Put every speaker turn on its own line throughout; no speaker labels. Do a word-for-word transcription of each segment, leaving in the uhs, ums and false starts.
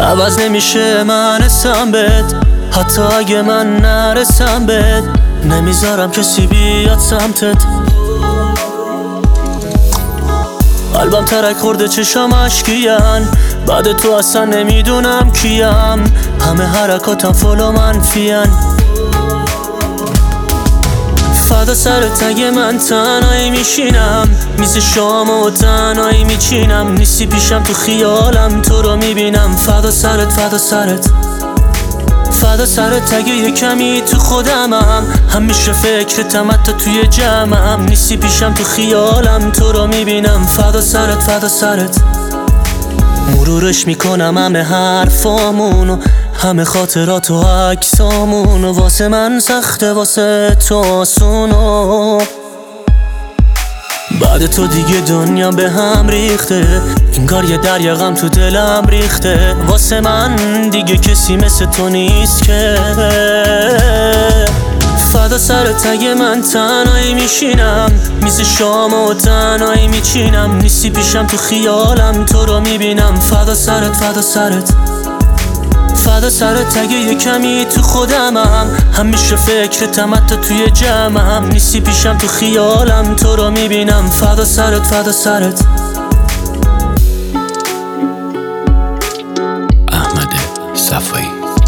عوض نمیشه من اسم بهت، حتی اگه من نرسم بهت نمیذارم کسی بیاد سمتت. قلبم ترک خورده چشام اشکیان، بعد تو اصلا نمیدونم کیم، همه حرکاتم فلو منفیان. فدا سرت اگه من تنهایی میشینم، میز شام و تنهایی میچینم، نیستی پیشم تو خیالم تو رو میبینم. فدا سرت فدا سرت فدا سرت اگه یه کمی تو خودمم، همیشه فکرتم حتی توی جمعم، نیستی پیشم تو خیالم تو رو میبینم. فدا سرت فدا سرت مرورش میکنم همه حرفامونو، همه خاطرات و عکسامونو، واسه من سخته واسه تو آسونو. بعد تو دیگه دنیا به هم ریخته، انگار یه دریا غم تو دلم ریخته، واسه من دیگه کسی مثل تو نیست که. فدا سرت اگه من تنهایی میشینم، میز شام و تنهایی میچینم، نیستی پیشم تو خیالم تو رو میبینم. فدا سرت فدا سرت فدا سرت اگه یه کمی تو خودمم، همیشه فکرتم حتی توی جمعم، نیستی پیشم تو خیالم تو رو میبینم. فدا سرت فدا سرت
احمد صفایی،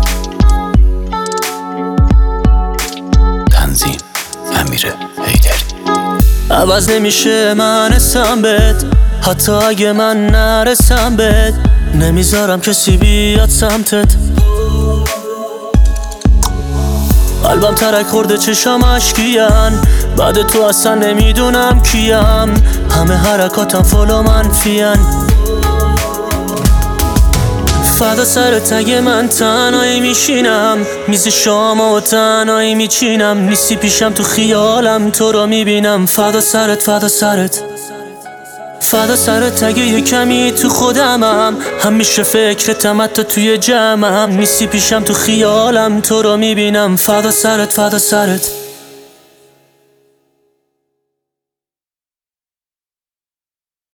تنظیم امیر حیدری.
عوض نمیشه من اسم بهت، حتی اگه من نرسم بهت نمیذارم کسی بیاد سمتت. قلبم ترک خورده چشام اشکیان، بعد تو اصلا نمیدونم کیم، همه حرکاتم فلو منفیان. فدا سرت اگه من تنهایی میشینم، میز شام و تنهایی میچینم، نیستی پیشم تو خیالم تو رو میبینم. فدا سرت فدا سرت فدا سرت اگه یه کمی تو خودمم، همیشه فکرتم حتی توی جمعم، نیستی پیشم تو خیالم تو رو میبینم. فدا سرت فدا سرت